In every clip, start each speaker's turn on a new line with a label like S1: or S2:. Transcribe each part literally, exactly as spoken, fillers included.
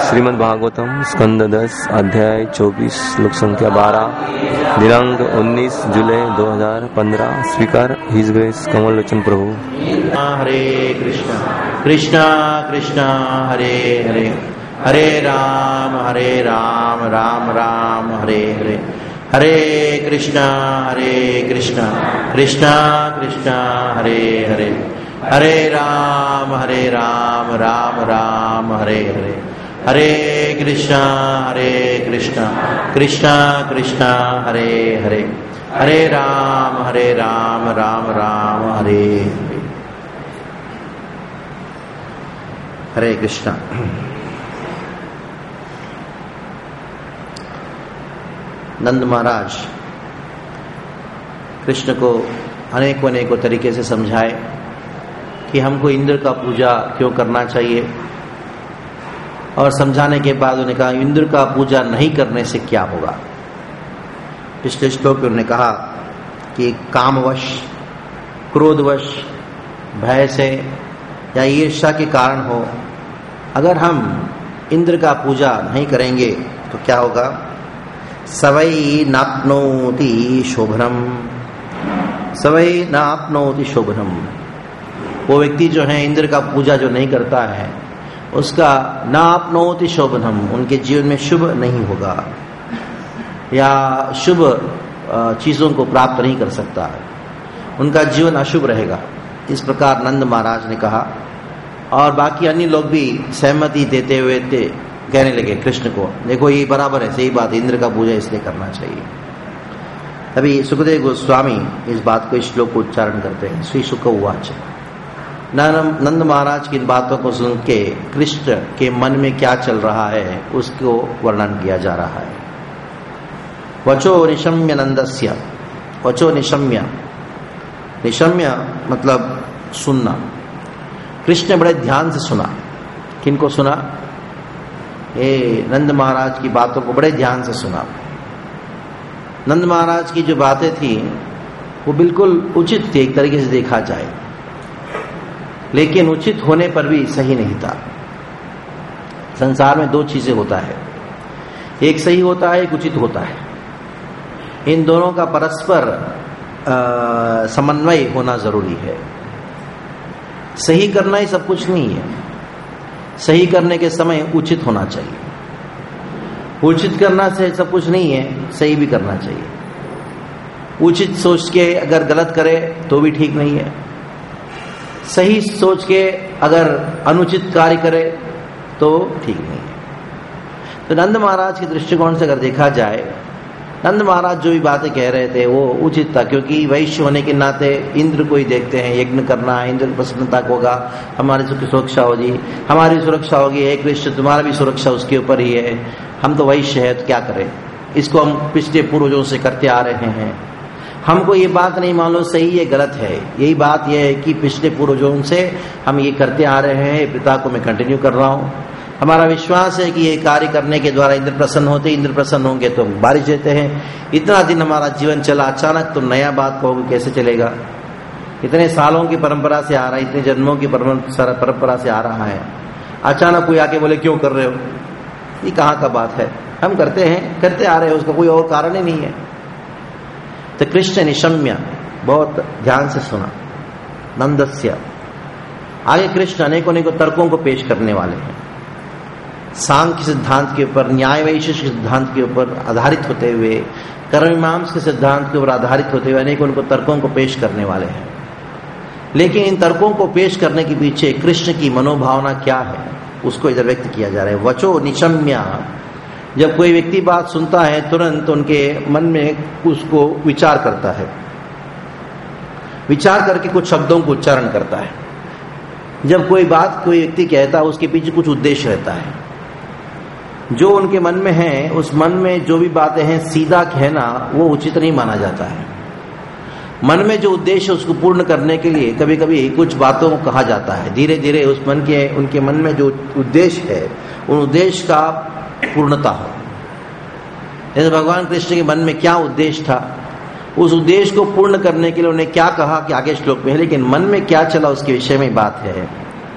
S1: श्रीमद् भागवतम स्कंद दस अध्याय चौबीस श्लोक संख्या बारह दिनांक उन्नीस जुलाई दो हज़ार पंद्रह। स्वीकार हिज ग्रेस कमल लोचन प्रभु।
S2: हरे कृष्णा कृष्णा कृष्णा हरे हरे हरे राम हरे राम राम राम हरे हरे हरे कृष्णा हरे कृष्णा कृष्णा कृष्णा हरे हरे हरे राम हरे राम राम राम हरे हरे हरे कृष्णा हरे कृष्णा कृष्णा कृष्णा हरे हरे हरे राम हरे राम राम राम हरे हरे। हरे कृष्णा। नंद महाराज कृष्ण को अनेकों अनेकों तरीके से समझाए कि हमको इंद्र का पूजा क्यों करना चाहिए, और समझाने के बाद उन्होंने कहा इंद्र का पूजा नहीं करने से क्या होगा। पिछले श्लोक में उन्होंने कहा कि कामवश, क्रोधवश, भय से या ईर्ष्या के कारण हो, अगर हम इंद्र का पूजा नहीं करेंगे तो क्या होगा। सवै नाप्नोति शोभनम, सवै नाप्नोति शोभनम। वो व्यक्ति जो है इंद्र का पूजा जो नहीं करता है उसका नाप्नोति शोभनम, उनके जीवन में शुभ नहीं होगा या शुभ चीजों को प्राप्त नहीं कर सकता है, उनका जीवन अशुभ रहेगा। इस प्रकार नंद महाराज ने कहा, और बाकी अन्य लोग भी सहमति देते हुए थे, कहने लगे कृष्ण को, देखो ये बराबर है, सही बात, इंद्र का पूजा इसलिए करना चाहिए। तभी सुखदेव गोस्वामी इस बात को, इस श्लोक को उच्चारण करते हैं। श्री शुक उवाच। नंद महाराज की इन बातों को सुन के कृष्ण के मन में क्या चल रहा है उसको वर्णन किया जा रहा है। वचो निशम्य नंदस्य, वचो निशम्य, निशम्य मतलब सुनना। कृष्ण ने बड़े ध्यान से सुना। किनको सुना? ए नंद महाराज की बातों को बड़े ध्यान से सुना। नंद महाराज की जो बातें थी वो बिल्कुल उचित थी एक तरीके से देखा जाए, लेकिन उचित होने पर भी सही नहीं था। संसार में दो चीजें होता है, एक सही होता है, एक उचित होता है। इन दोनों का परस्पर समन्वय होना जरूरी है। सही करना ही सब कुछ नहीं है। सही करने के समय उचित होना चाहिए। उचित करना से सब कुछ नहीं है, सही भी करना चाहिए। उचित सोच के अगर गलत करे तो भी ठीक नहीं है, सही सोच के अगर अनुचित कार्य करे तो ठीक नहीं है। तो नंद महाराज के दृष्टिकोण से अगर देखा जाए, नंद महाराज जो भी बातें कह रहे थे वो उचित था, क्योंकि वैश्य होने के नाते इंद्र को ही देखते हैं, यज्ञ करना, इंद्र की प्रसन्नता होगा, हमारी सुरक्षा होगी, हमारी सुरक्षा होगी, एक कृष्ण तुम्हारा भी सुरक्षा उसके ऊपर ही है। हम तो वैश्य है तो क्या करें, इसको हम पिछले पूर्वजों से करते आ रहे हैं। हमको ये बात नहीं मालूम सही है गलत है, यही बात यह है कि पिछले पूर्वजों से हम ये करते आ रहे हैं, पिता को मैं कंटिन्यू कर रहा हूँ। हमारा विश्वास है कि ये कार्य करने के द्वारा इंद्र प्रसन्न होते, इंद्र प्रसन्न होंगे तो बारिश देते हैं। इतना दिन हमारा जीवन चला, अचानक तो नया बात कहोगे कैसे चलेगा। इतने सालों की परंपरा से आ रहा है, इतने जन्मों की परंपरा से आ रहा है, अचानक कोई आके बोले क्यों कर रहे हो, ये कहाँ का बात है। हम करते हैं, करते आ रहे हैं, उसका कोई और कारण ही नहीं है। तो कृष्ण निशम्य, बहुत ध्यान से सुना। नंदस्य, आगे कृष्ण अनेकों अनेकों तर्कों को पेश करने वाले हैं। सांख्य सिद्धांत के ऊपर, न्याय वैशेषिक सिद्धांत के ऊपर आधारित होते हुए, कर्ममीमांसा के सिद्धांत के ऊपर आधारित होते हुए अनेकों उनको तर्कों को पेश करने वाले हैं। लेकिन इन तर्कों को पेश करने के पीछे कृष्ण की मनोभावना क्या है उसको इधर व्यक्त किया जा रहा है। वचो निशम्य, जब कोई व्यक्ति बात सुनता है तुरंत उनके मन में उसको विचार करता है, विचार करके कुछ शब्दों को उच्चारण करता है। जब कोई बात कोई व्यक्ति कहता है उसके पीछे कुछ उद्देश्य रहता है। जो उनके मन में है, उस मन में जो भी बातें हैं सीधा कहना वो उचित नहीं माना जाता है। मन में जो उद्देश्य उसको पूर्ण करने के लिए कभी कभी कुछ बातों को कहा जाता है। धीरे धीरे उस मन के उनके मन में जो उद्देश्य है उन उद्देश्य का पूर्णता हो। जैसे भगवान कृष्ण के मन में क्या उद्देश्य था, उस उद्देश्य को पूर्ण करने के लिए उन्हें क्या कहा कि आगे श्लोक में है, लेकिन मन में क्या चला उसके विषय में बात है।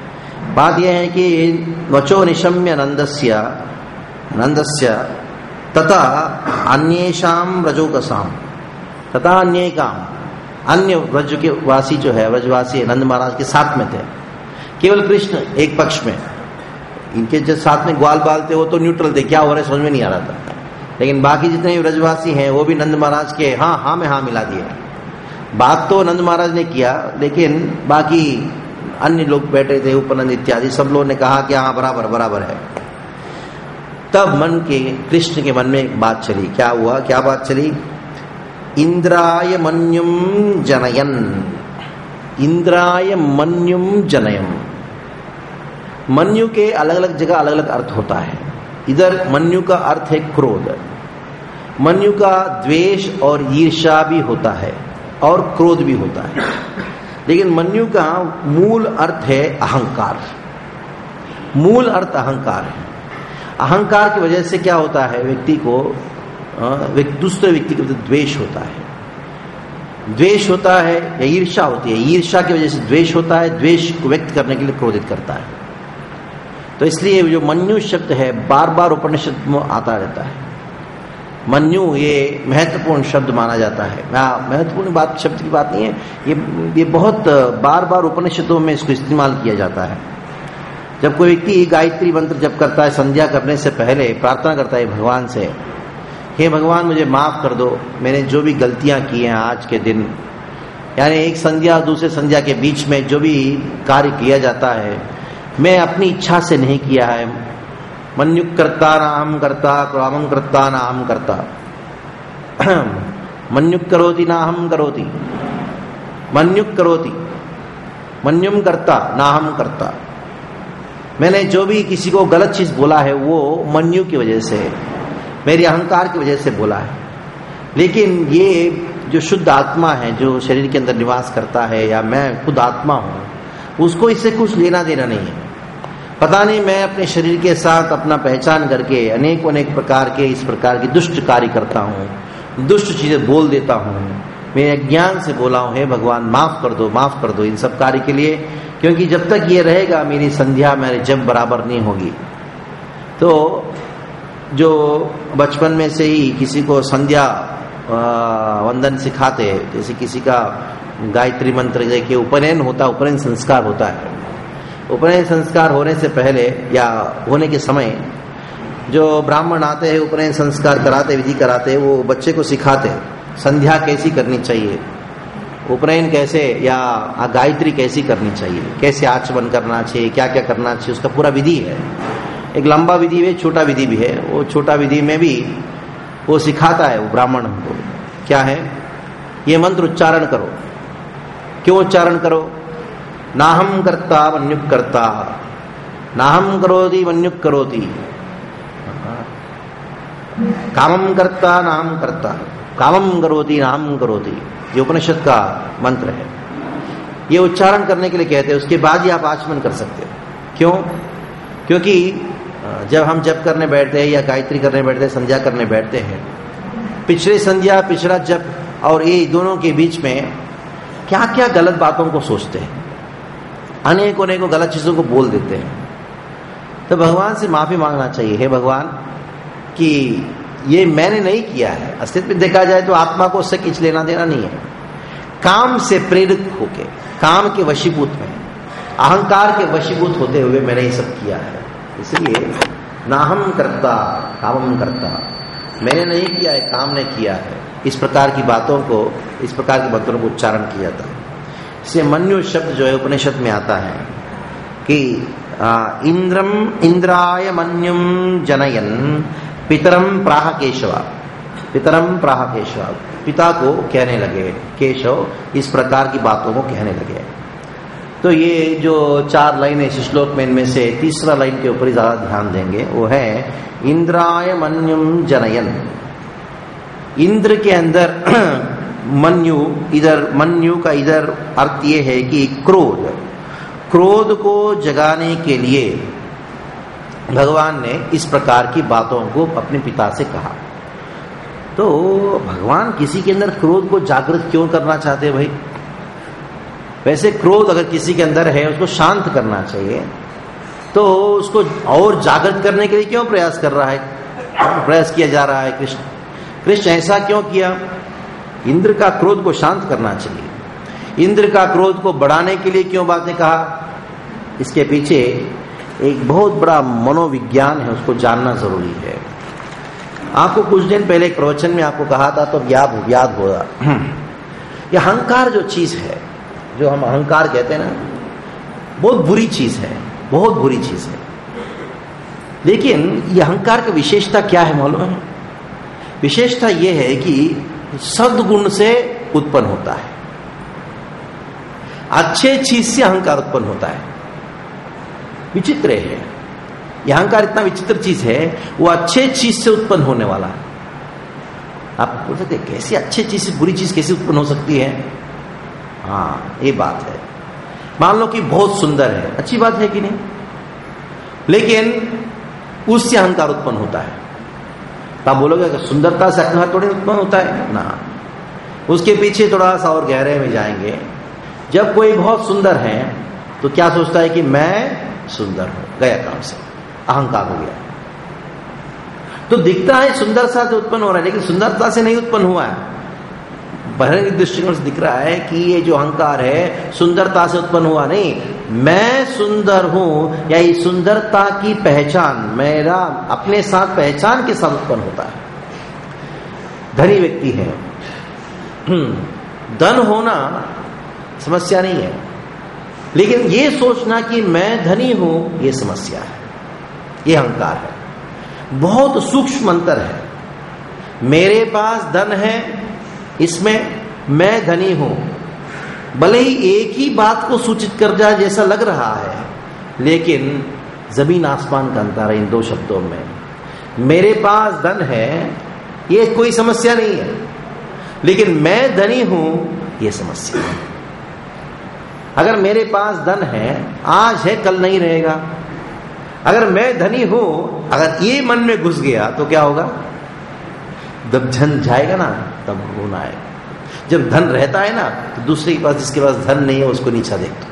S2: बात यह है कि वचो निशम्य नंदस्य नंदस्य तथा अन्येषाम रजोकसाम तथा अन्य काम अन्य व्रज के वासी जो है व्रजवासी नंद महाराज के साथ में थे। केवल कृष्ण एक पक्ष में, इनके जो साथ में ग्वाल बाल थे वो तो न्यूट्रल थे, क्या हो रहा है समझ में नहीं आ रहा था। लेकिन बाकी जितने व्रजवासी हैं वो भी नंद महाराज के हाँ हाँ में हाँ मिला दिया। बात तो नंद महाराज ने किया, लेकिन बाकी अन्य लोग बैठे थे, उपनंद इत्यादि सब लोगों ने कहा कि हाँ बराबर बराबर है। तब मन के कृष्ण के मन में एक बात चली। क्या हुआ? क्या बात चली? इंद्राय मन्युम जनयन, इंद्राय मन्युम जनयम। मन्यु के अलग अलग जगह अलग अलग अर्थ होता है। इधर मन्यु का अर्थ है क्रोध, मन्यु का द्वेष और ईर्ष्या भी होता है और क्रोध भी होता है, लेकिन मन्यु का मूल अर्थ है अहंकार। मूल अर्थ अहंकार है। अहंकार की वजह से क्या होता है, व्यक्ति को दूसरे व्यक्ति के प्रति द्वेष होता है, द्वेष होता है या ईर्ष्या होती है। ईर्ष्या की वजह से द्वेष होता है, द्वेष को व्यक्त करने के लिए क्रोधित करता है। तो इसलिए जो मन्यु शब्द है बार बार उपनिषद में आता रहता है। मन्यु ये महत्वपूर्ण शब्द माना जाता है। महत्वपूर्ण बात शब्द की बात नहीं है, ये ये बहुत बार बार उपनिषदों में इसको इस्तेमाल किया जाता है। जब कोई व्यक्ति गायत्री मंत्र जप करता है, संध्या करने से पहले प्रार्थना करता है भगवान से, हे भगवान मुझे माफ कर दो, मैंने जो भी गलतियां की हैं आज के दिन, यानी एक संध्या और दूसरे संध्या के बीच में जो भी कार्य किया जाता है मैं अपनी इच्छा से नहीं किया है। मन्युक करता नाहम करता, क्रामम करता नाहम करता, मन्युक करोति नाहम करोति, मन्युक करोति, मन्युम करता नाहम करता। मैंने जो भी किसी को गलत चीज बोला है वो मन्यु की वजह से, मेरे अहंकार की वजह से बोला है। लेकिन ये जो शुद्ध आत्मा है जो शरीर के अंदर निवास करता है, या मैं खुद आत्मा हूं, उसको इससे कुछ लेना देना नहीं है। पता नहीं मैं अपने शरीर के साथ अपना पहचान करके अनेक अनेक प्रकार के इस प्रकार की दुष्ट कार्य करता हूँ, दुष्ट चीजें बोल देता हूँ, मैं अज्ञान से बोला हूँ, हे भगवान माफ कर दो, माफ कर दो इन सब कार्य के लिए, क्योंकि जब तक ये रहेगा मेरी संध्या मेरे जब बराबर नहीं होगी। तो जो बचपन में से ही किसी को संध्या वंदन सिखाते, जैसे किसी का गायत्री मंत्र के उपनयन होता, उपनयन संस्कार होता है, उपनयन संस्कार होने से पहले या होने के समय जो ब्राह्मण आते हैं उपनयन संस्कार कराते, विधि कराते, वो बच्चे को सिखाते संध्या कैसी करनी चाहिए, उपनयन कैसे या गायत्री कैसी करनी चाहिए, कैसे आचमन करना चाहिए, क्या क्या करना चाहिए, उसका पूरा विधि है। एक लंबा विधि है, छोटा विधि भी है। वो छोटा विधि में भी वो सिखाता है वो ब्राह्मण हमको, क्या है, ये मंत्र उच्चारण करो। क्यों उच्चारण करो? नाहम करता मन्युक करता, नाहम करोति मन्युक करोति, कामम करता नाहम करता, कामम करोति नाहम करोति। ये उपनिषद का मंत्र है। ये उच्चारण करने के लिए कहते हैं, उसके बाद ही आप आचमन कर सकते हो। क्यों? क्योंकि जब हम जप करने बैठते हैं या गायत्री करने बैठते हैं, संध्या करने बैठते हैं, पिछले संध्या पिछला जप और ये दोनों के बीच में क्या क्या गलत बातों को सोचते हैं, अनेकों अनेकों गलत चीजों को बोल देते हैं। तो भगवान से माफी मांगना चाहिए, हे भगवान कि ये मैंने नहीं किया है। अस्तित्व में देखा जाए तो आत्मा को उससे कुछ लेना देना नहीं है। काम से प्रेरित होके, काम के वशीभूत में, अहंकार के वशीभूत होते हुए मैंने ये सब किया है। इसलिए नाहम करता कामम करता, मैंने नहीं किया है, काम ने किया है। इस प्रकार की बातों को, इस प्रकार के मंत्रों को उच्चारण किया जाता है। इससे मन्यु शब्द जो है उपनिषद में आता है कि इंद्रम इंद्राय मन्युम जनयन पितरम प्राह केशव, पितरम प्राह केशव, पिता को कहने लगे केशव, इस प्रकार की बातों को कहने लगे। तो ये जो चार लाइन है इस श्लोक में, इनमें से तीसरा लाइन के ऊपर ही ज्यादा ध्यान देंगे, वो है इंद्राय मन्युम जनयन। इंद्र के अंदर मन्यु, इधर मन्यु का इधर अर्थ ये है कि क्रोध, क्रोध को जगाने के लिए भगवान ने इस प्रकार की बातों को अपने पिता से कहा। तो भगवान किसी के अंदर क्रोध को जागृत क्यों करना चाहते हैं भाई? वैसे क्रोध अगर किसी के अंदर है उसको शांत करना चाहिए, तो उसको और जागृत करने के लिए क्यों प्रयास कर रहा है, प्रयास किया जा रहा है कृष्ण कृष्ण ऐसा क्यों किया? इंद्र का क्रोध को शांत करना चाहिए। इंद्र का क्रोध को बढ़ाने के लिए क्यों बातें कहा? इसके पीछे एक बहुत बड़ा मनोविज्ञान है, उसको जानना जरूरी है। आपको कुछ दिन पहले एक प्रवचन में आपको कहा था, तो याद याद होगा, ये अहंकार जो चीज है, जो हम अहंकार कहते हैं ना, बहुत बुरी चीज है, बहुत बुरी चीज है। लेकिन ये अहंकार की विशेषता क्या है मालूम है? विशेषता ये है कि सद्गुण से उत्पन्न होता है। अच्छे चीज से अहंकार उत्पन्न होता है। विचित्र है यह अहंकार, इतना विचित्र चीज है, वो अच्छे चीज से उत्पन्न होने वाला है। आप बोल सकते कैसी अच्छी चीज से बुरी चीज कैसे उत्पन्न हो सकती है? हाँ, ये बात है। मान लो कि बहुत सुंदर है, अच्छी बात है कि नहीं, लेकिन उससे अहंकार उत्पन्न होता है। तो आप बोलोगे कि सुंदरता से अहंकार थोड़ी उत्पन्न होता है ना। उसके पीछे थोड़ा सा और गहरे में जाएंगे। जब कोई बहुत सुंदर है तो क्या सोचता है कि मैं सुंदर हूं, गया काम से, अहंकार हो गया। तो दिखता है सुंदरता से उत्पन्न हो रहा है, लेकिन सुंदरता से नहीं उत्पन्न हुआ है। बहिर्मुख दृष्टिकोण से दिख रहा है कि ये जो अहंकार है सुंदरता से उत्पन्न हुआ नहीं, मैं सुंदर हूं, या ये सुंदरता की पहचान मेरा अपने साथ पहचान के साथ उत्पन्न होता है। धनी व्यक्ति है, धन होना समस्या नहीं है, लेकिन ये सोचना कि मैं धनी हूं ये समस्या है, ये अहंकार है। बहुत सूक्ष्म अंतर है। मेरे पास धन है, इसमें मैं धनी हूं, भले ही एक ही बात को सूचित कर जाए जैसा लग रहा है, लेकिन जमीन आसमान का अंतर है इन दो शब्दों में। मेरे पास धन है ये कोई समस्या नहीं है, लेकिन मैं धनी हूं ये समस्या है। अगर मेरे पास धन है, आज है कल नहीं रहेगा। अगर मैं धनी हूं, अगर ये मन में घुस गया तो क्या होगा? जब धन जाएगा ना तब होना है। जब धन रहता है ना तो दूसरे के पास, जिसके पास धन नहीं है उसको नीचा देखता।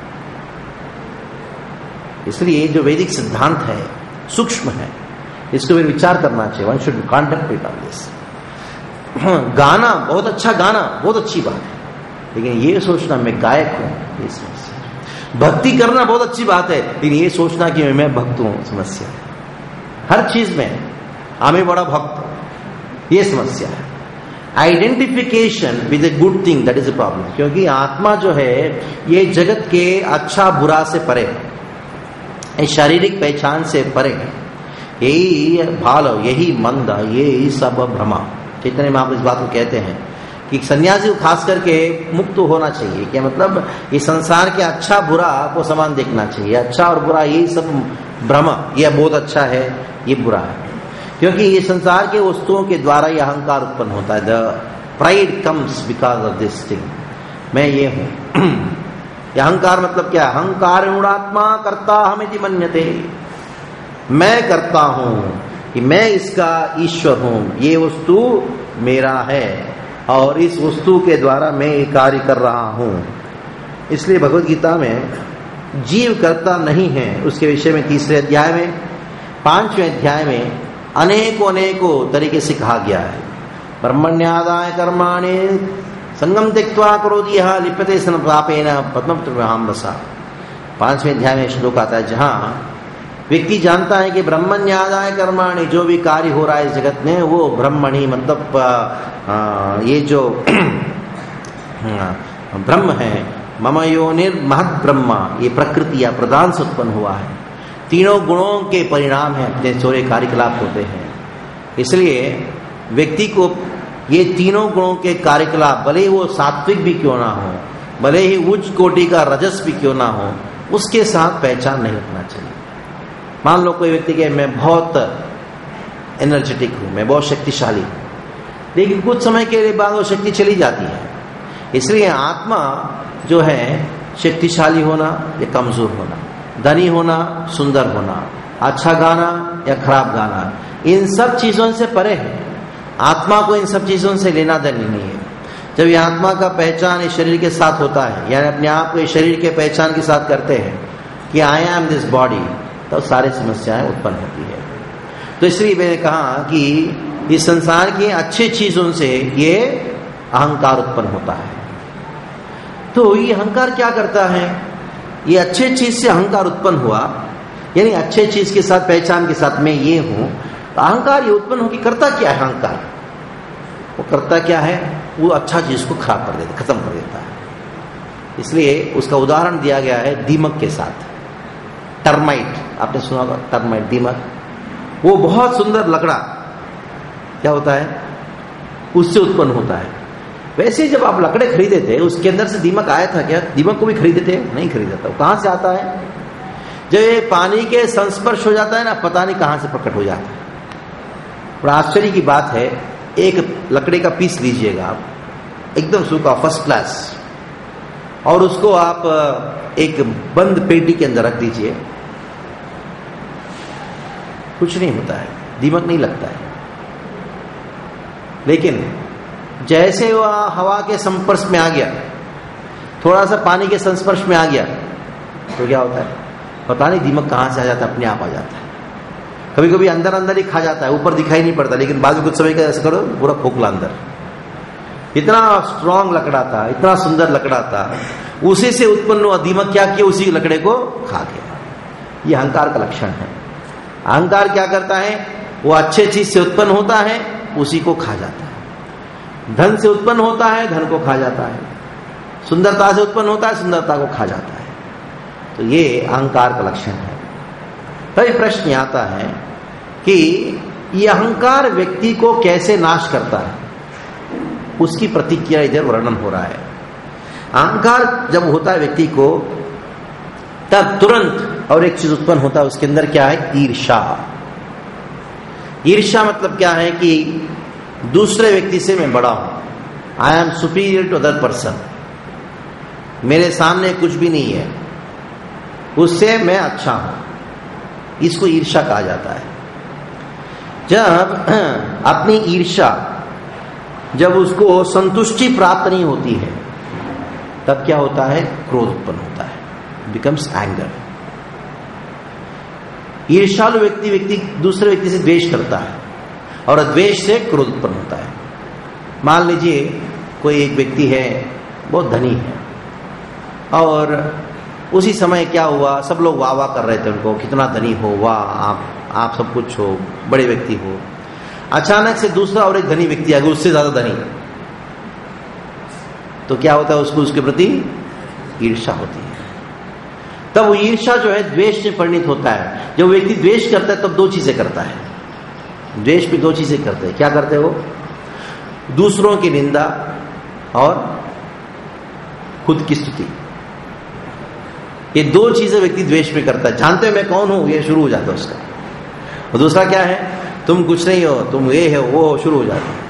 S2: इसलिए जो वैदिक सिद्धांत है सूक्ष्म है, इसको भी विचार करना चाहिए। One should contemplate on this. गाना बहुत अच्छा, गाना बहुत अच्छी बात है, लेकिन ये सोचना मैं गायक हूं ये समस्या। भक्ति करना बहुत अच्छी बात है, लेकिन ये सोचना कि मैं भक्त हूं समस्या है। हर चीज में हमें बड़ा भक्त, ये समस्या है। Identification with a good thing, that is a problem. क्योंकि आत्मा जो है ये जगत के अच्छा बुरा से परे है, शारीरिक पहचान से परे है। यही भाल, यही मंद, यही सब भ्रमा। चैतन्य महाप्रभु इस बात को कहते हैं कि सन्यासी को खास करके मुक्त होना चाहिए। क्या मतलब? ये संसार के अच्छा बुरा को समान देखना चाहिए। अच्छा और बुरा यही सब भ्रम, ये बहुत अच्छा है, ये बुरा है। क्योंकि ये संसार के वस्तुओं के द्वारा ये अहंकार उत्पन्न होता है। The pride comes because of this thing, मैं ये हूं। ये अहंकार मतलब क्या? अहंकार मूढ़ात्मा कर्ता हमिति मन्यते। मैं करता हूं कि मैं इसका ईश्वर हूं, ये वस्तु मेरा है और इस वस्तु के द्वारा मैं ये कार्य कर रहा हूं। इसलिए भगवद गीता में जीव करता नहीं है उसके विषय में तीसरे अध्याय में, पांचवें अध्याय में अनेकों अनेकों तरीके से कहा गया है। ब्रह्मण्यादाय कर्माणि संगम त्यक्त्वा करोति यः लिप्यते सन पापेन पद्मपत्रम रसा। पांचवें अध्याय में श्लोक आता है जहां व्यक्ति जानता है कि ब्रह्मण्यादाय कर्माणि, जो भी कार्य हो रहा है इस जगत में वो ब्रह्मणि मतलब आ, ये जो ब्रह्म है, मम योनिर महद ब्रह्मा, ये प्रकृति या प्रधान से उत्पन्न हुआ है। तीनों गुणों के परिणाम है, अपने सारे कार्यकलाप होते हैं। इसलिए व्यक्ति को ये तीनों गुणों के कार्यकलाप, भले ही वो सात्विक भी क्यों ना हो, भले ही उच्च कोटि का रजस भी क्यों ना हो, उसके साथ पहचान नहीं रखना चाहिए। मान लो कोई व्यक्ति के मैं बहुत एनर्जेटिक हूं, मैं बहुत शक्तिशाली हूं, लेकिन कुछ समय के बाद वो शक्ति चली जाती है। इसलिए आत्मा जो है शक्तिशाली होना या कमजोर होना, धनी होना, सुंदर होना, अच्छा गाना या खराब गाना, इन सब चीजों से परे है। आत्मा को इन सब चीजों से लेना देना नहीं है। जब ये आत्मा का पहचान इस शरीर के साथ होता है, यानी अपने आप को इस शरीर के पहचान के साथ करते हैं कि आई एम दिस बॉडी, तो सारी समस्याएं उत्पन्न होती है। तो इसलिए मैंने कहा कि इस संसार की अच्छी चीजों से ये अहंकार उत्पन्न होता है। तो ये अहंकार क्या करता है? ये अच्छे चीज से अहंकार उत्पन्न हुआ, यानी अच्छे चीज के साथ, पहचान के साथ मैं ये हूं, तो अहंकार ये उत्पन्न हो कि करता क्या है अहंकार? वो करता क्या है? वो अच्छा चीज को खराब कर देता, खत्म कर देता है। इसलिए उसका उदाहरण दिया गया है दीमक के साथ। टर्माइट, आपने सुना होगा टर्माइट, दीमक। वो बहुत सुंदर लकड़ा क्या होता है? उससे उत्पन्न होता है। वैसे जब आप लकड़े खरीदे थे, उसके अंदर से दीमक आया था क्या? दीमक को भी खरीदे थे? नहीं खरीदा था। वो कहां से आता है? जब ये पानी के संस्पर्श हो जाता है ना, पता नहीं कहां से प्रकट हो जाता है। बड़ा आश्चर्य की बात है, एक लकड़े का पीस लीजिएगा आप, एकदम सूखा, फर्स्ट क्लास, और उसको आप एक बंद पेटी के अंदर रख दीजिए, कुछ नहीं होता है, दीमक नहीं लगता है। लेकिन जैसे वह हवा के संपर्श में आ गया, थोड़ा सा पानी के संस्पर्श में आ गया, तो क्या होता है? पता नहीं दीमक कहां से आ जाता है, अपने आप आ जाता है। कभी कभी अंदर अंदर ही खा जाता है, ऊपर दिखाई नहीं पड़ता, लेकिन बाद में कुछ समय का ऐसा करो, पूरा खोखला अंदर। इतना स्ट्रांग लकड़ा था, इतना सुंदर लकड़ा था, उसी से उत्पन्न हुआ दीमक क्या किया? उसी लकड़े को खा गया। ये अहंकार का लक्षण है। अहंकार क्या करता है? वो अच्छे चीज से उत्पन्न होता है, उसी को खा जाता है। धन से उत्पन्न होता है, धन को खा जाता है। सुंदरता से उत्पन्न होता है, सुंदरता को खा जाता है। तो ये अहंकार का लक्षण है। तभी प्रश्न आता है कि ये अहंकार व्यक्ति को कैसे नाश करता है, उसकी प्रतिक्रिया इधर वर्णन हो रहा है। अहंकार जब होता है व्यक्ति को, तब तुरंत और एक चीज उत्पन्न होता है उसके अंदर, क्या है? ईर्ष्या। ईर्ष्या मतलब क्या है? कि दूसरे व्यक्ति से मैं बड़ा हूं, I am superior to other person, मेरे सामने कुछ भी नहीं है, उससे मैं अच्छा हूं। इसको ईर्ष्या कहा जाता है। जब अपनी ईर्ष्या, जब उसको संतुष्टि प्राप्त नहीं होती है, तब क्या होता है? क्रोध उत्पन्न होता है, बिकम्स एंगर। ईर्ष्यालु व्यक्ति व्यक्ति दूसरे व्यक्ति से द्वेष करता है, और द्वेष से क्रोध उत्पन्न होता है। मान लीजिए कोई एक व्यक्ति है, बहुत धनी है, और उसी समय क्या हुआ? सब लोग वाह वाह कर रहे थे उनको, कितना धनी हो, वाह, आप आप सब कुछ हो, बड़े व्यक्ति हो। अचानक से दूसरा और एक धनी व्यक्ति आ गया, उससे ज्यादा धनी, तो क्या होता है? उसको उसके प्रति ईर्ष्या होती है। तब वो ईर्ष्या जो है द्वेष से परिणित होता है। जब व्यक्ति द्वेष करता है, तब दो चीजें करता है। द्वेष भी दो चीजें करते हैं। क्या करते हैं वो? दूसरों की निंदा और खुद की स्तुति। ये दो चीजें व्यक्ति द्वेष में करता है। जानते हो मैं कौन हूं, ये शुरू हो जाता है उसका। और दूसरा क्या है? तुम कुछ नहीं हो, तुम ये हो, वो शुरू हो जाता है।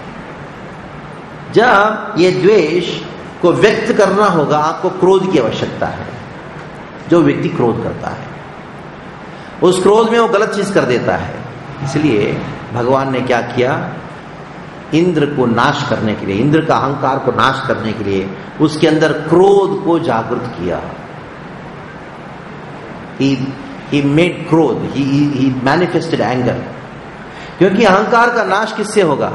S2: जब ये द्वेष को व्यक्त करना होगा, आपको क्रोध की आवश्यकता है। जो व्यक्ति क्रोध करता है, उस क्रोध में वो गलत चीज कर देता है। इसलिए भगवान ने क्या किया? इंद्र को नाश करने के लिए, इंद्र का अहंकार को नाश करने के लिए उसके अंदर क्रोध को जागृत किया। He, he made क्रोध, he, he, he manifested anger। क्योंकि अहंकार का नाश किससे होगा?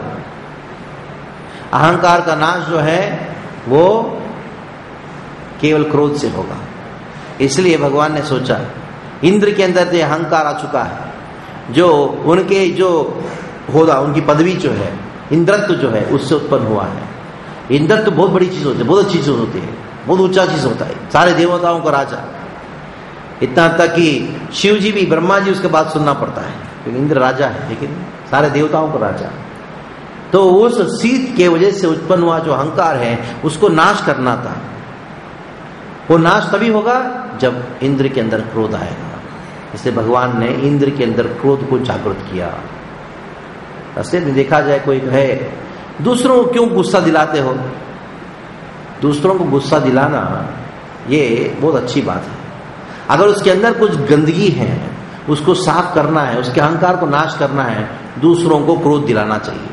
S2: अहंकार का नाश जो है वो केवल क्रोध से होगा। इसलिए भगवान ने सोचा, इंद्र के अंदर जो अहंकार आ चुका है, जो उनके जो होदा, उनकी पदवी जो है, इंद्रत्व जो है, उससे उत्पन्न हुआ है। इंद्रत्व बहुत बड़ी चीज होती है, बहुत अच्छी चीज होती है, बहुत ऊंचा चीज होता है, सारे देवताओं का राजा। इतना तक कि शिव जी भी, ब्रह्मा जी उसके बात सुनना पड़ता है, क्योंकि इंद्र राजा है, लेकिन सारे देवताओं का राजा। तो उस शीत के वजह से उत्पन्न हुआ जो अहंकार है, उसको नाश करना था। वो नाश तभी होगा जब इंद्र के अंदर क्रोध आएगा। इसलिए भगवान ने इंद्र के अंदर क्रोध को जागृत किया। ऐसे में देखा जाए, कोई है, दूसरों को क्यों गुस्सा दिलाते हो? दूसरों को गुस्सा दिलाना ये बहुत अच्छी बात है। अगर उसके अंदर कुछ गंदगी है, उसको साफ करना है, उसके अहंकार को नाश करना है, दूसरों को क्रोध दिलाना चाहिए।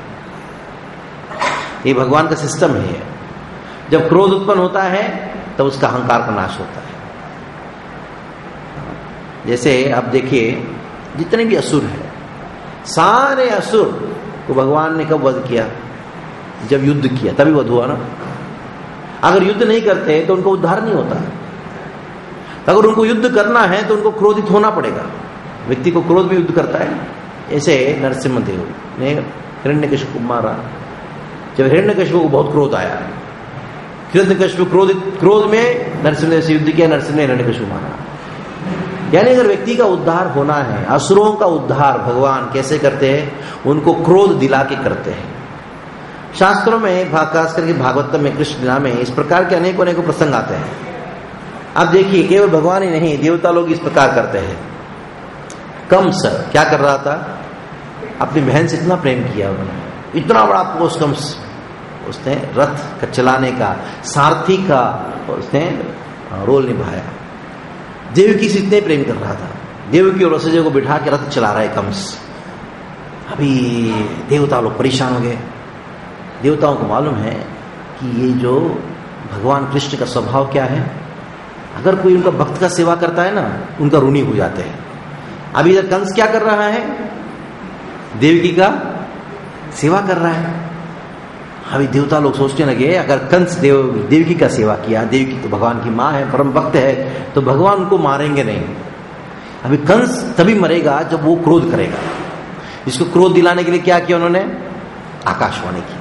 S2: ये भगवान का सिस्टम है। जब क्रोध उत्पन्न होता है, तब उसका अहंकार का नाश होता है। जैसे अब देखिए जितने भी असुर हैं, सारे असुर को भगवान ने कब वध किया? जब युद्ध किया तभी वध हुआ ना। अगर युद्ध नहीं करते तो उनको उद्धार नहीं होता। अगर उनको युद्ध करना है तो उनको क्रोधित होना पड़ेगा। व्यक्ति को क्रोध में युद्ध करता है। ऐसे नरसिम्हदेव ने हिरण्यकशिपु को मारा। जब हिरण्यकशिपु को बहुत क्रोध आया, हिरण्यकशिपु क्रोधित क्रोध में नरसिम्हदेव से युद्ध किया, नरसिम्ह ने हिरण्यकशिपु मारा। यानी अगर व्यक्ति का उद्धार होना है, असुरों का उद्धार भगवान कैसे करते हैं? उनको क्रोध दिला के करते हैं। शास्त्रों में, खास करके भागवतम में, कृष्ण लीला में इस प्रकार के अनेकों अनेकों प्रसंग आते हैं। अब देखिए केवल भगवान ही नहीं, देवता लोग इस प्रकार करते हैं। कंस क्या कर रहा था? अपनी बहन से इतना प्रेम किया उन्होंने, इतना बड़ा पोस्ट कंस, उसने रथ का चलाने का, सारथी का उसने रोल निभाया। देवकी से इतने प्रेम कर रहा था, देवकी और वसुदेव को बिठा के रथ चला रहा है कंस। अभी देवता लोग परेशान हो गए। देवताओं को मालूम है कि ये जो भगवान कृष्ण का स्वभाव क्या है, अगर कोई उनका भक्त का सेवा करता है ना, उनका ऋणी हो जाते हैं। अभी इधर कंस क्या कर रहा है? देवकी का सेवा कर रहा है। अभी देवता लोग सोचने लगे, अगर कंस देव देवकी का सेवा किया, देवकी तो भगवान की माँ है, परम भक्त है, तो भगवान उनको मारेंगे नहीं। अभी कंस तभी मरेगा जब वो क्रोध करेगा। इसको क्रोध दिलाने के लिए क्या किया उन्होंने? आकाशवाणी की।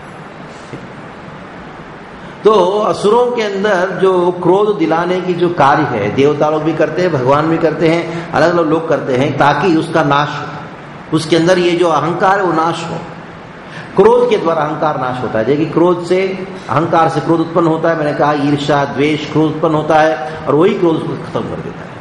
S2: तो असुरों के अंदर जो क्रोध दिलाने की जो कार्य है, देवता लोग भी करते हैं, भगवान भी करते हैं, अलग अलग लोग करते हैं, ताकि उसका नाश हो। उसके अंदर ये जो अहंकार है वो नाश हो। क्रोध के द्वारा अहंकार नाश होता है। देखिए क्रोध से, अहंकार से क्रोध उत्पन्न होता है। मैंने कहा ईर्ष्या, द्वेष, क्रोध उत्पन्न होता है, और वही क्रोध को खत्म कर देता है।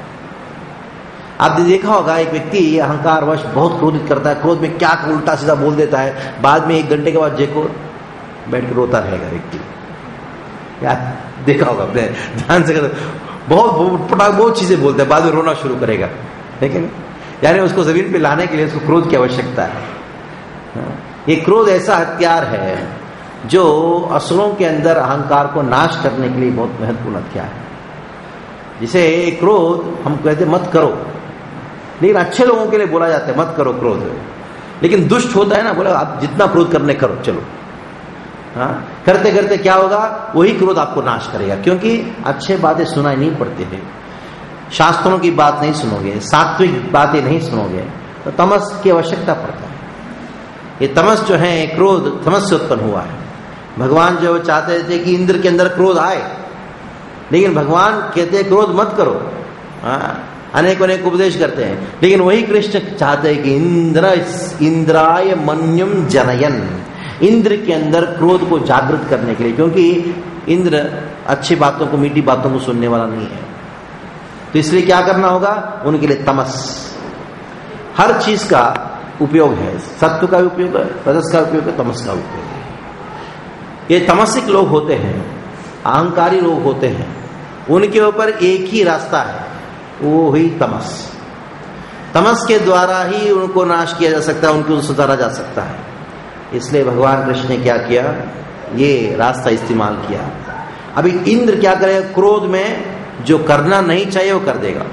S2: आपने देखा होगा एक व्यक्ति अहंकार वश बहुत क्रोधित करता है, क्रोध में क्या उल्टा सीधा बोल देता है, बाद में एक घंटे के बाद जेको बैठ कर रोता रहेगा व्यक्ति। क्या देखा होगा आपने? ध्यान से बहुत पटाख बहुत चीजें बोलते हैं, बाद में रोना शुरू करेगा। लेकिन यानी उसको जमीन पे लाने के लिए उसको क्रोध की आवश्यकता है। ये क्रोध ऐसा हथियार है जो असुरों के अंदर अहंकार को नाश करने के लिए बहुत महत्वपूर्ण हथियार है। जिसे क्रोध हम कहते मत करो, लेकिन अच्छे लोगों के लिए बोला जाता है मत करो क्रोध। लेकिन दुष्ट होता है ना, बोला आप जितना क्रोध करने करो, चलो। हाँ, करते करते क्या होगा? वही क्रोध आपको नाश करेगा, क्योंकि अच्छे बातें सुनाई नहीं पड़ती है, शास्त्रों की बात नहीं सुनोगे, सात्विक बातें नहीं सुनोगे, तो तमस की आवश्यकता पड़ता है। ये तमस जो है, क्रोध तमस से उत्पन्न हुआ है। भगवान जो चाहते थे कि इंद्र के अंदर क्रोध आए, लेकिन भगवान कहते हैं क्रोध मत करो। हाँ, अनेक अनेक उपदेश करते हैं, लेकिन वही कृष्ण चाहते हैं कि इंद्र इंद्राय मन्युम जनयन, इंद्र के अंदर क्रोध को जागृत करने के लिए, क्योंकि इंद्र अच्छी बातों को, मीठी बातों को सुनने वाला नहीं है। तो इसलिए क्या करना होगा? उनके लिए तमस, हर चीज का उपयोग है। सत्व का उपयोग है, रजस का उपयोग है, तमस का उपयोग है। ये तमसिक लोग होते हैं, अहंकारी लोग होते हैं, उनके ऊपर एक ही रास्ता है, वो ही तमस। तमस के द्वारा ही उनको नाश किया जा सकता है, उनको सुधारा जा सकता है। इसलिए भगवान कृष्ण ने क्या किया? ये रास्ता इस्तेमाल किया। अभी इंद्र क्या करेगा? क्रोध में जो करना नहीं चाहिए वो कर देगा।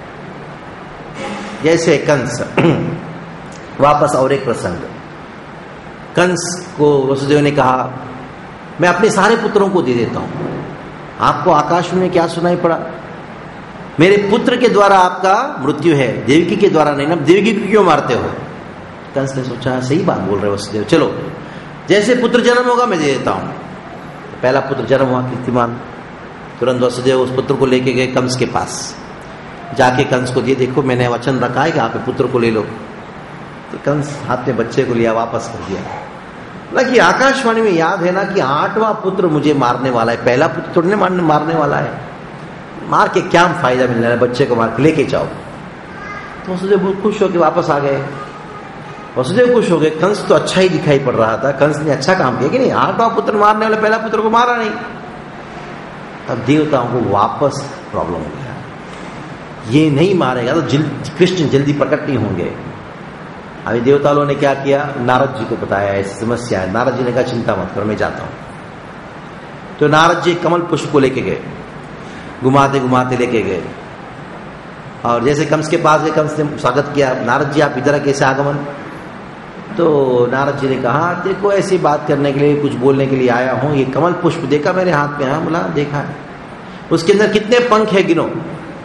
S2: जैसे कंस, वापस और एक प्रसंग, कंस को वसुदेव ने कहा मैं अपने सारे पुत्रों को दे देता हूं। आपको आकाश में क्या सुनाई पड़ा? मेरे पुत्र के द्वारा आपका मृत्यु है, देवकी के द्वारा नहीं ना। देवकी को क्यों मारते हो? कंस ने सोचा सही बात बोल रहे वसुदेव, चलो जैसे पुत्र जन्म होगा मैं दे देता हूं। पहला पुत्र जन्म हुआ कीर्तिमान। तुरंत वसुदेव उस पुत्र को लेके गए कंस के पास, जाके कंस को दिए, देखो मैंने वचन रखा है कि आप पुत्र को ले लो। तो कंस हाथ में बच्चे को लिया, वापस कर दिया। ना कि आकाशवाणी में याद है ना कि आठवां पुत्र मुझे मारने वाला है, पहला पुत्र थोड़ने मारने मारने वाला है, मार के क्या फायदा मिलने वाला है, बच्चे को मार के लेके जाओ। तो वसुदेव बहुत खुश होकर वापस आ गए। वसुदेव खुश हो गए, कंस तो अच्छा ही दिखाई पड़ रहा था, कंस ने अच्छा काम किया कि नहीं, आठवां पुत्र मारने वाले पहला पुत्र को मारा नहीं। अब देवताओं को वापस प्रॉब्लम हो गया, ये नहीं मारेगा तो जल, कृष्ण जल्दी प्रकट नहीं होंगे। अभी देवता लोगों ने क्या किया? नारद जी को बताया ऐसी समस्या है। नारद जी ने कहा चिंता मत करो, मैं जाता हूं। तो नारद जी कमल पुष्प को लेके गए, घुमाते घुमाते लेके गए। और जैसे कंस के पास गए, कंस ने स्वागत किया, नारद जी आप इधर कैसे आगमन? तो नारद जी ने कहा देखो ऐसी बात करने के लिए, कुछ बोलने के लिए आया हूँ, ये कमल पुष्प देखा मेरे हाथ में? हाँ, बोला देखा है। उसके अंदर कितने पंख है गिनो?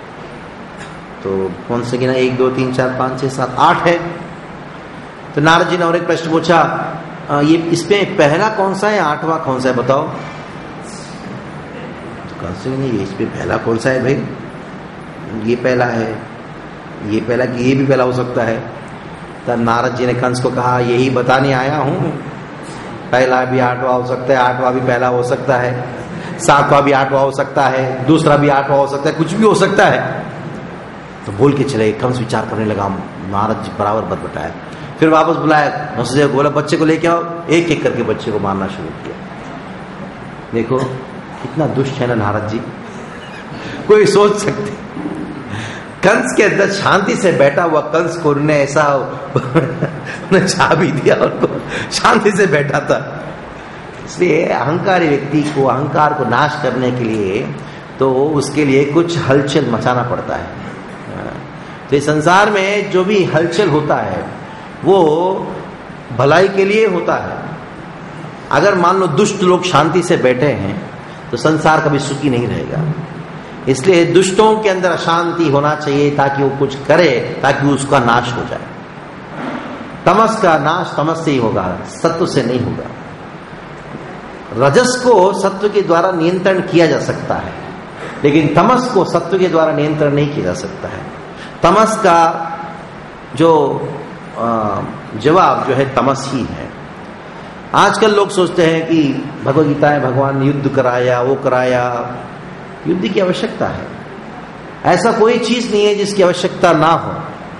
S2: तो कौन से गिना? एक दो तीन चार पाँच छः सात आठ है। तो नारद जी ने और एक प्रश्न पूछा, ये इसमें पहला कौन सा है, आठवां कौन सा है बताओ? तो कौन से नहीं, इसमें पहला कौन सा है भाई? ये पहला है, ये पहला, ये भी पहला हो सकता है। तब नारद जी ने कंस को कहा यही बताने आया हूं, पहला भी आठवां हो सकता है, आठवां भी पहला हो सकता है, सातवां भी आठवां हो सकता है, दूसरा भी आठवां हो सकता है, कुछ भी हो सकता है। तो बोल के चले। कंस विचार करने लगा, नारद जी बराबर बत बताया। फिर वापस बुलाया, वसुदेव बोला बच्चे को लेके आओ। एक एक करके बच्चे को मारना शुरू किया। देखो कितना दुष्ट है ना नारद जी, कोई सोच सकते। कंस के अंदर शांति से बैठा हुआ कंस को उन्होंने ऐसा उन्हें छा भी दिया, उनको शांति से बैठा था। इसलिए अहंकारी व्यक्ति को, अहंकार को नाश करने के लिए तो उसके लिए कुछ हलचल मचाना पड़ता है। तो इस संसार में जो भी हलचल होता है वो भलाई के लिए होता है। अगर मान लो दुष्ट लोग शांति से बैठे हैं तो संसार कभी सुखी नहीं रहेगा। इसलिए दुष्टों के अंदर अशांति होना चाहिए ताकि वो कुछ करे, ताकि उसका नाश हो जाए। तमस का नाश तमस से ही होगा, सत्व से नहीं होगा। रजस को सत्व के द्वारा नियंत्रण किया जा सकता है, लेकिन तमस को सत्व के द्वारा नियंत्रण नहीं किया जा सकता है। तमस का जो जवाब जो है तमस ही है। आजकल लोग सोचते हैं कि भगवद गीता है भगवान ने युद्ध कराया, वो कराया। युद्ध की आवश्यकता है, ऐसा कोई चीज नहीं है जिसकी आवश्यकता ना हो।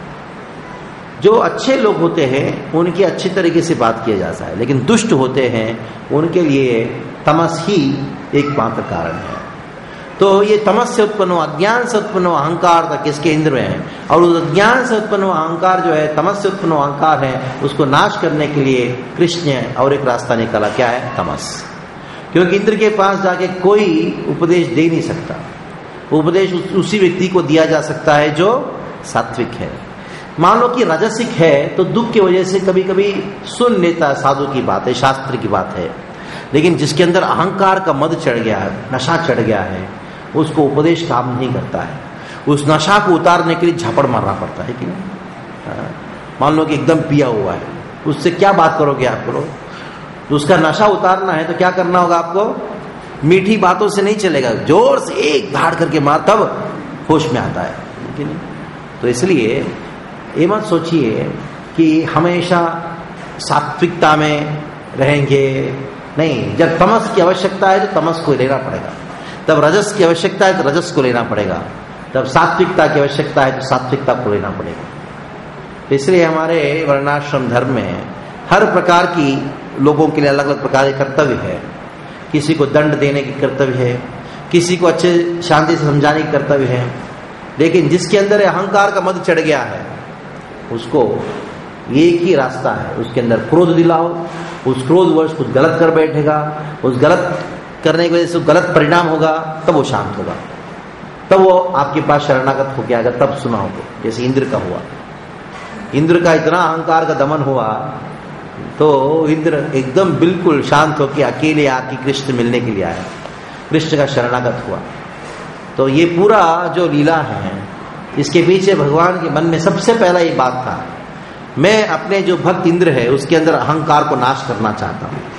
S2: जो अच्छे लोग होते हैं उनकी अच्छी तरीके से बात किया जाता है, लेकिन दुष्ट होते हैं उनके लिए तमस ही एकमात्र कारण है। तो ये तमस से उत्पन्न हुआ, अज्ञान से उत्पन्न हुआ अहंकार तक किसके इंद्र में है, और उस अज्ञान से उत्पन्न हुआ अहंकार जो है, तमस से उत्पन्न हुआ अहंकार है, उसको नाश करने के लिए कृष्ण ने और एक रास्ता निकाला। क्या है? तमस। क्योंकि इंद्र के पास जाके कोई उपदेश दे नहीं सकता। उपदेश उसी व्यक्ति को दिया जा सकता है जो सात्विक है। मान लो कि राजसिक है तो दुख की वजह से कभी कभी सुन लेता है, साधु की बात है, शास्त्र की बात है। लेकिन जिसके अंदर अहंकार का मद चढ़ गया है, नशा चढ़ गया है, उसको उपदेश काम नहीं करता है। उस नशा को उतारने के लिए झापड़ मारना पड़ता है कि नहीं। मान लो कि एकदम पिया हुआ है, उससे क्या बात करोगे आप? करो तो उसका नशा उतारना है तो क्या करना होगा आपको? मीठी बातों से नहीं चलेगा, जोर से एक धाड़ करके मार, तब होश में आता है कि नहीं। तो इसलिए ये मत सोचिए कि हमेशा सात्विकता में रहेंगे, नहीं। जब तमस की आवश्यकता है तो तमस को लेना पड़ेगा, तब रजस की आवश्यकता है तो रजस को लेना पड़ेगा, तब सात्विकता की आवश्यकता है तो सात्विकता को लेना पड़ेगा। इसलिए हमारे वर्णाश्रम धर्म में हर प्रकार की लोगों के लिए अलग अलग प्रकार के कर्तव्य है। किसी को दंड देने की कर्तव्य है, किसी को अच्छे शांति से समझाने की कर्तव्य है। लेकिन जिसके अंदर अहंकार का मद चढ़ गया है उसको एक ही रास्ता है, उसके अंदर क्रोध दिलाओ, उस क्रोधवश कुछ गलत कर बैठेगा, उस गलत करने की वजह से गलत परिणाम होगा, तब वो शांत होगा, तब वो आपके पास शरणागत हो गया। अगर तब सुना होगा, जैसे इंद्र का हुआ, इंद्र का इतना अहंकार का दमन हुआ तो इंद्र एकदम बिल्कुल शांत होकर अकेले आके कृष्ण मिलने के लिए आया, कृष्ण का शरणागत हुआ। तो ये पूरा जो लीला है, इसके पीछे भगवान के मन में सबसे पहला ये बात था, मैं अपने जो भक्त इंद्र है उसके अंदर अहंकार को नाश करना चाहता हूं।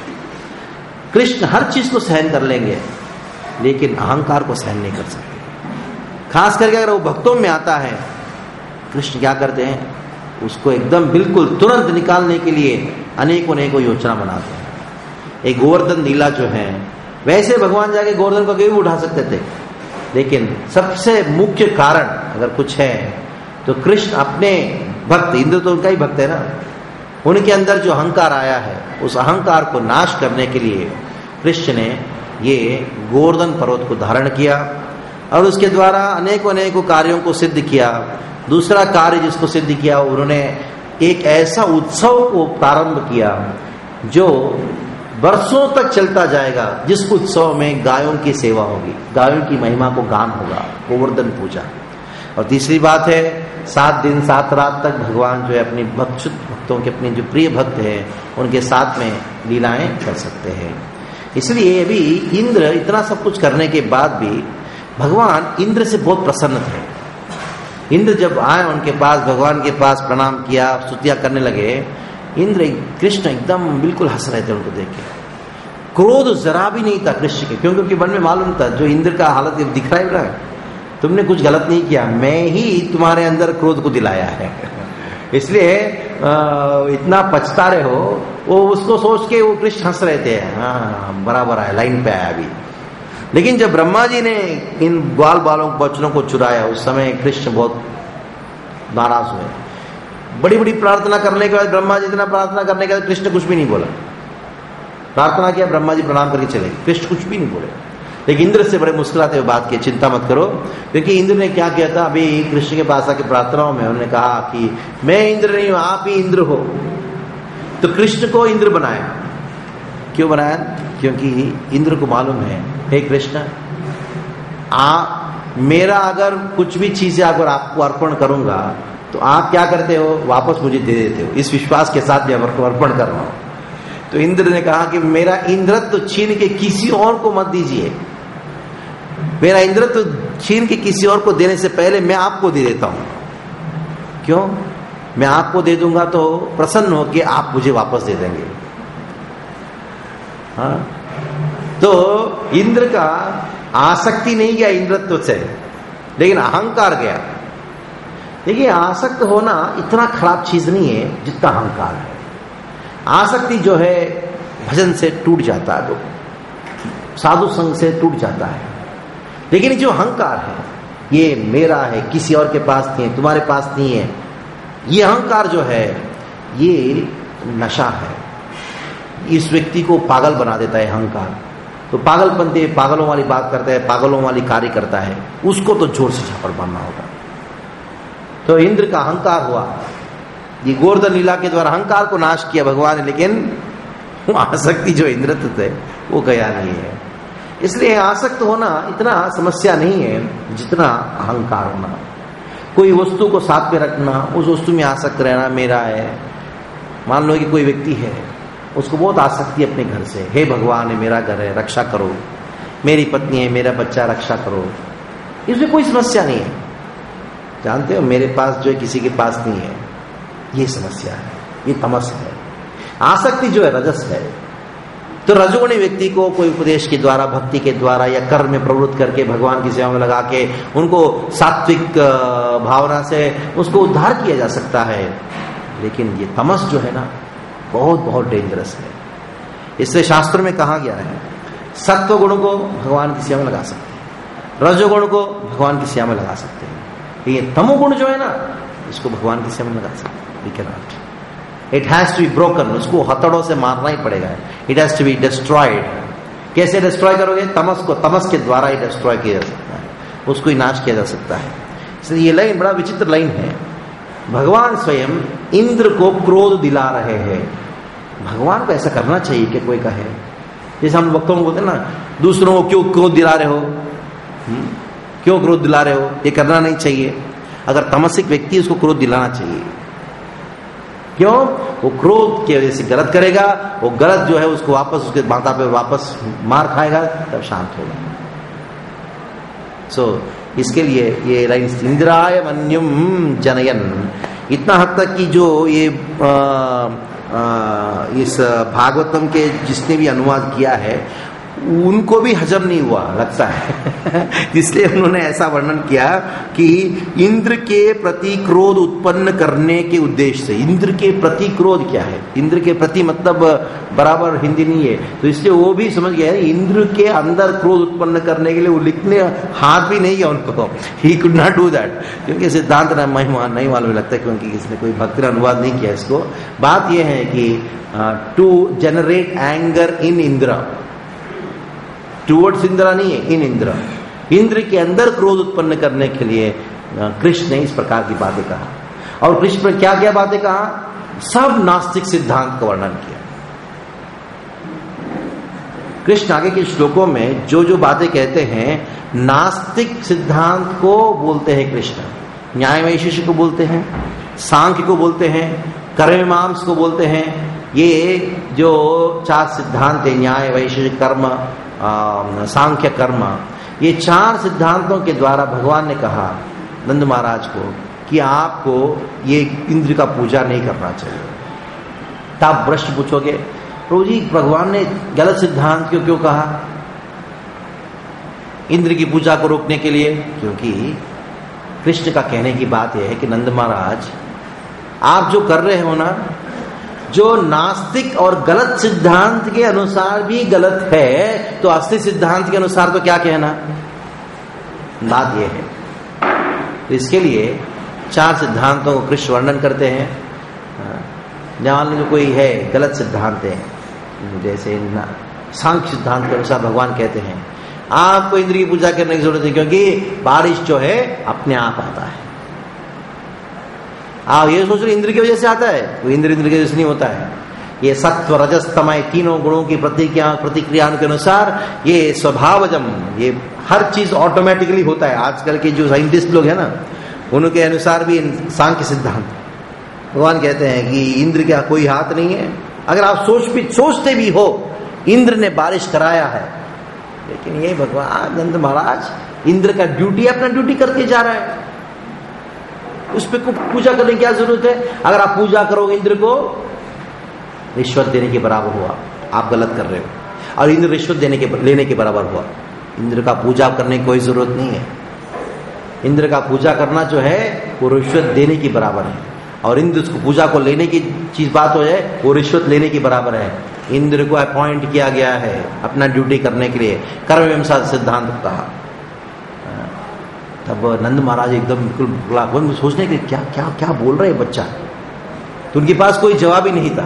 S2: कृष्ण हर चीज को सहन कर लेंगे लेकिन अहंकार को सहन नहीं कर सकते। खास करके अगर वो भक्तों में आता है, कृष्ण क्या करते हैं, उसको एकदम बिल्कुल तुरंत निकालने के लिए अनेकों अनेकों योजना बनाते हैं। एक गोवर्धन लीला जो है, वैसे भगवान जाके गोवर्धन को कभी भी उठा सकते थे, लेकिन सबसे मुख्य कारण अगर कुछ है तो कृष्ण अपने भक्त, इंद्र तो उनका ही भक्त है ना, उनके अंदर जो अहंकार आया है उस अहंकार को नाश करने के लिए कृष्ण ने ये गोवर्धन पर्वत को धारण किया और उसके द्वारा अनेकों अनेकों कार्यों को सिद्ध किया। दूसरा कार्य जिसको सिद्ध किया, उन्होंने एक ऐसा उत्सव को प्रारंभ किया जो वर्षों तक चलता जाएगा, जिस उत्सव में गायों की सेवा होगी, गायों की महिमा को गान होगा, गोवर्धन पूजा। और तीसरी बात है, सात दिन सात रात तक भगवान जो है अपनी भक्त भक्तों के, अपने जो प्रिय भक्त हैं उनके साथ में लीलाएं कर सकते हैं। इसलिए अभी इंद्र इतना सब कुछ करने के बाद भी भगवान इंद्र से बहुत प्रसन्न थे। इंद्र जब आए उनके पास, भगवान के पास प्रणाम किया, स्तुतियां करने लगे, इंद्र कृष्ण एकदम बिल्कुल हंस रहे थे उनको देख के। क्रोध जरा भी नहीं था कृष्ण के, क्योंकि उनके मन में मालूम था जो इंद्र का हालत दिख रहा है ना, तुमने कुछ गलत नहीं किया, मैं ही तुम्हारे अंदर क्रोध को दिलाया है, इसलिए इतना पछता रहे हो। वो उसको सोच के वो कृष्ण हंस रहे थे, हाँ बराबर है, लाइन पे आया अभी। लेकिन जब ब्रह्मा जी ने इन ग्वाल बालों बच्चों को चुराया, उस समय कृष्ण बहुत नाराज हुए। बड़ी बड़ी प्रार्थना करने के बाद, ब्रह्मा जी इतना प्रार्थना करने के बाद कृष्ण कुछ भी नहीं बोला। प्रार्थना किया, ब्रह्मा जी प्रणाम करके चले, कृष्ण कुछ भी नहीं बोले। लेकिन इंद्र से बड़े मुस्कुराते हुए बात की, चिंता मत करो, क्योंकि इंद्र ने क्या किया था, अभी कृष्ण के पास आके प्रार्थनाओं में उन्होंने कहा कि मैं इंद्र नहीं हूं, आप ही इंद्र हो। तो कृष्ण को इंद्र बनाया। क्यों बनाया? क्योंकि इंद्र को मालूम है, हे कृष्ण, आप मेरा अगर कुछ भी चीजें अगर आपको अर्पण करूंगा तो आप क्या करते हो, वापस मुझे दे देते हो। इस विश्वास के साथ मैं अर्पण कर रहा हूं। तो इंद्र ने कहा कि मेरा इंद्रत्व छीन के किसी और को मत दीजिए, मेरा इंद्रत्व छीन के किसी और को देने से पहले मैं आपको दे देता हूं। क्यों? मैं आपको दे दूंगा तो प्रसन्न हो के आप मुझे वापस दे देंगे। हाँ, तो इंद्र का आसक्ति नहीं गया इंद्रत्व से, लेकिन अहंकार गया। देखिए, आसक्त होना इतना खराब चीज नहीं है जितना अहंकार है। आसक्ति जो है भजन से टूट जाता है, तो साधु संग से टूट जाता है। लेकिन जो अहंकार है, ये मेरा है, किसी और के पास नहीं है, तुम्हारे पास नहीं है, ये अहंकार जो है ये नशा है। इस व्यक्ति को पागल बना देता है अहंकार। तो पागलपंती, पागलों वाली बात करता है, पागलों वाली कार्य करता है, उसको तो जोर से झापड़ मारना होगा। तो इंद्र का अहंकार हुआ, ये गोवर्धन लीला के द्वारा अहंकार को नाश किया भगवान ने, लेकिन आसक्ति जो इंद्रत्व थे वो गया नहीं है। इसलिए आसक्त होना इतना समस्या नहीं है जितना अहंकार होना। कोई वस्तु को साथ में रखना, उस वस्तु में आसक्त रहना, मेरा है। मान लो कि कोई व्यक्ति है, उसको बहुत आसक्ति अपने घर से, हे भगवान, मेरा घर है, रक्षा करो, मेरी पत्नी है, मेरा बच्चा, रक्षा करो। इसमें कोई समस्या नहीं है। जानते हो, मेरे पास जो है किसी के पास नहीं है, ये समस्या है, ये तमस है। आसक्ति जो है रजस है। तो रजोगुणी व्यक्ति को कोई उपदेश के द्वारा, भक्ति के द्वारा या कर्म में प्रवृत्त करके, भगवान की सेवा में लगा के उनको सात्विक भावना से उसको उद्धार किया जा सकता है। लेकिन ये तमस जो है ना, बहुत बहुत डेंजरस है। इससे शास्त्र में कहा गया है, सत्व गुण को भगवान की सेवा में लगा सकते हैं, रजोगुण को भगवान की सेवा में लगा सकते हैं। ये तमोगुण जो है ना, इसको भगवान की सेवा में लगा सकते हैं। We can not, it has to be broken. उसको हथौड़ों से मारना ही पड़ेगा। It has to be destroyed. कैसे डिस्ट्रॉय करोगे? तमस को, तमस के द्वारा ही डिस्ट्रॉय किया जा सकता है, उसको ही नाश किया जा सकता है। इसलिए ये लाइन बड़ा विचित्र लाइन है। भगवान स्वयं इंद्र को क्रोध दिला रहे हैं। भगवान को ऐसा करना चाहिए कि कोई कहे, जैसे हम वक्तों को बोलते हैं ना, दूसरों को क्यों क्रोध दिला रहे हो, क्यों क्रोध दिला रहे हो, ये करना नहीं चाहिए। अगर तमसिक व्यक्ति, उसको क्रोध दिलाना चाहिए। क्यों? वो क्रोध की वजह से गलत करेगा, वो गलत जो है उसको वापस उसके माता पे वापस मार खाएगा, तब शांत होगा। सो so, इसके लिए ये लाइन, इंद्राय मन्युम जनयन, इतना हद तक कि जो ये आ, आ, इस भागवतम के जिसने भी अनुवाद किया है उनको भी हजम नहीं हुआ लगता है। इसलिए उन्होंने ऐसा वर्णन किया कि इंद्र के प्रति क्रोध उत्पन्न करने के उद्देश्य से। इंद्र के प्रति क्रोध क्या है? इंद्र के प्रति मतलब बराबर हिंदी नहीं है, तो इसलिए वो भी समझ गया है इंद्र के अंदर क्रोध उत्पन्न करने के लिए वो लिखने हाथ भी नहीं है उनको। He could not do that, क्योंकि सिद्धांत नहीं मालूम लगता, क्योंकि किसने कोई भक्त ने अनुवाद नहीं किया इसको। बात यह है कि to generate anger in Indra, towards Indra नहीं है, इन इंद्र, इंद्र के अंदर क्रोध उत्पन्न करने के लिए कृष्ण ने इस प्रकार की बातें कहा। और कृष्ण ने क्या क्या बातें कहा? सब नास्तिक सिद्धांत का वर्णन किया। कृष्ण आगे के श्लोकों में जो जो बातें कहते हैं, नास्तिक सिद्धांत को बोलते हैं कृष्ण। न्याय वैशेषिक को बोलते हैं, सांख्य को बोलते हैं, कर्ममीमांस को बोलते हैं। ये जो चार सिद्धांत है, न्याय वैशेषिक कर्म सांख्य कर्म, ये चार सिद्धांतों के द्वारा भगवान ने कहा नंद महाराज को कि आपको ये इंद्र का पूजा नहीं करना चाहिए। तो आप प्रश्न पूछोगे, प्रभु जी भगवान ने गलत सिद्धांत क्यों क्यों कहा इंद्र की पूजा को रोकने के लिए? क्योंकि कृष्ण का कहने की बात यह है कि नंद महाराज आप जो कर रहे हो ना, जो नास्तिक और गलत सिद्धांत के अनुसार भी गलत है, तो असली सिद्धांत के अनुसार तो क्या कहना? बात यह है। तो इसके लिए चार सिद्धांतों को कृष्ण वर्णन करते हैं। जहां जो कोई है गलत सिद्धांत है, जैसे सांख्य सिद्धांत के अनुसार भगवान कहते हैं आपको इंद्र की पूजा करने की जरूरत है, क्योंकि बारिश जो है अपने आप आता है। आप ये सोच रहे इंद्र की वजह से आता है, वो इंद्र इंद्र की वजह से नहीं होता है। ये सत्व रजस तमय तीनों गुणों की प्रतिक्रिया प्रतिक्रिया के अनुसार ये स्वभावजम, ये हर चीज ऑटोमेटिकली होता है। आजकल के जो साइंटिस्ट लोग हैं ना, उनके अनुसार भी सांख्य सिद्धांत भगवान कहते हैं कि इंद्र का कोई हाथ नहीं है। अगर आप सोच भी सोचते भी हो इंद्र ने बारिश कराया है, लेकिन ये भगवान नंद महाराज इंद्र का ड्यूटी अपना ड्यूटी करके जा रहा है, उस पर पूजा करने की क्या जरूरत है? अगर आप पूजा करोगे इंद्र को, रिश्वत देने के बराबर हुआ, आप गलत कर रहे हो। और इंद्र रिश्वत देने के लेने के बराबर हुआ। इंद्र का पूजा करने की कोई जरूरत नहीं है। इंद्र का पूजा करना जो है वो रिश्वत देने की बराबर है, और इंद्र उसको पूजा को लेने की चीज बात हो जाए वो रिश्वत लेने की बराबर है। इंद्र को अपॉइंट किया गया है अपना ड्यूटी करने के लिए, कर्ममीमांसा सिद्धांत कहा। तब नंद महाराज एकदम बिल्कुल सोचने के क्या क्या क्या बोल रहे बच्चा, तो उनके पास कोई जवाब ही नहीं था।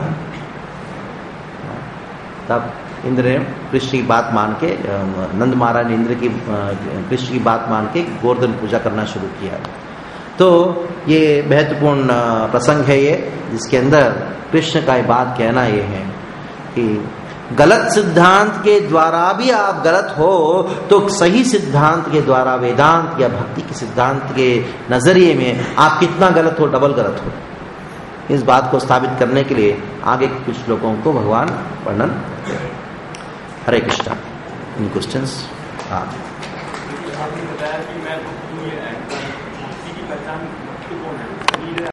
S2: तब इंद्र ने कृष्ण की बात मान के, नंद महाराज ने इंद्र की कृष्ण की बात मान के गोवर्धन पूजा करना शुरू किया। तो ये महत्वपूर्ण प्रसंग है ये, जिसके अंदर कृष्ण का ये बात कहना ये है कि गलत सिद्धांत के द्वारा भी आप गलत हो, तो सही सिद्धांत के द्वारा, वेदांत या भक्ति के सिद्धांत के नजरिए में आप कितना गलत हो, डबल गलत हो। इस बात को स्थापित करने के लिए आगे कुछ लोगों को भगवान वर्णन करते हैं। हरे कृष्णा। Any questions? हाँ,
S3: आपने बताया कि मैं भक्ति की पहचान भक्ति कौन है?